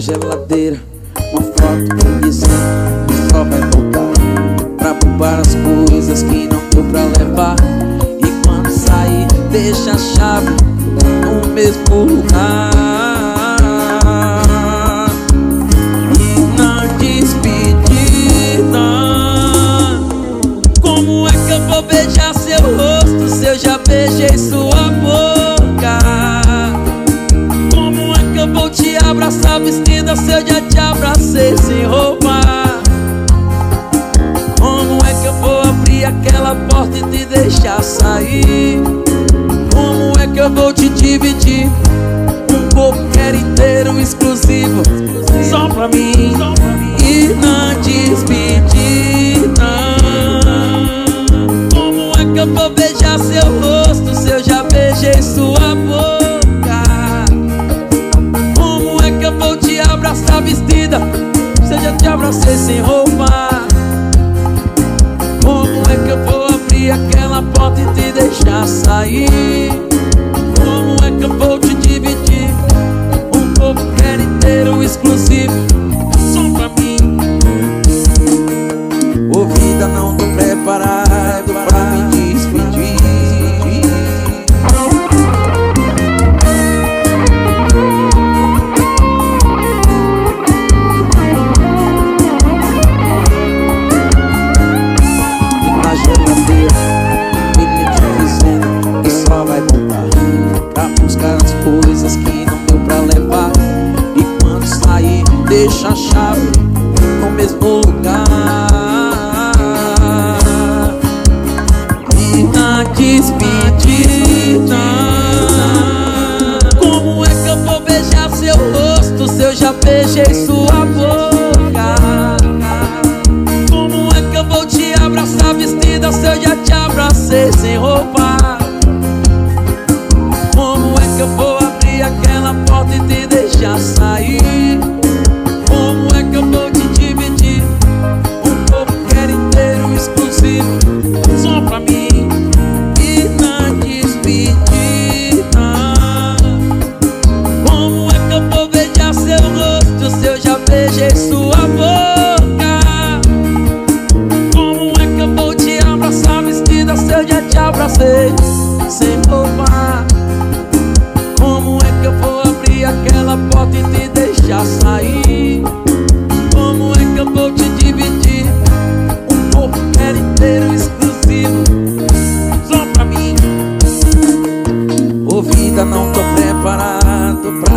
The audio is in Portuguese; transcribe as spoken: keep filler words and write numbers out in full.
geladeira uma foto que dizendo que só vai voltar pra poupar as coisas que não deu pra levar. E quando sair, deixa a chave no mesmo lugar. E na despedida, como é que eu vou beijar seu rosto se eu já beijei sua boca? Como é que eu vou te abraçar vestida se eu já te abracei sem roupa? Como é que eu vou abrir aquela porta e te deixar sair? Como é que eu vou te dividir um coqueiro inteiro exclusivo só pra mim? E na despedida, como é que eu vou beijar seu rosto se eu já beijei sua boca? Como é que eu vou te abraçar vestida se eu já te abracei sem roupa? Como é que eu vou abrir aquela porta e te deixar sair? Como é que eu vou te dividir um coqueiro inteiro exclusivo só pra mim? Ô vida, não tô preparado pra me despedir. Na geladeira, bilhete dizendo que só vai voltar pra buscar as coisas que não deu pra levar. E quando sair, deixa a chave no mesmo lugar. E na despedida, como é que eu vou beijar seu rosto se eu já beijei sua boca? Como é que eu vou te abraçar vestida se eu já te abracei sem roupa? Como é que eu vou abrir aquela porta e te deixar sair? Como é que eu vou te dividir um coqueiro inteiro exclusivo só pra mim? E na despedida, como é que eu vou beijar seu rosto se eu já beijei sua boca? Como é que eu vou te abraçar vestida se eu já te abracei sem roupa? Como é que eu vou abrir aquela porta e te deixar sair? Como é que eu vou te dividir um coqueiro inteiro exclusivo só pra mim? Ô vida, não tô preparado pra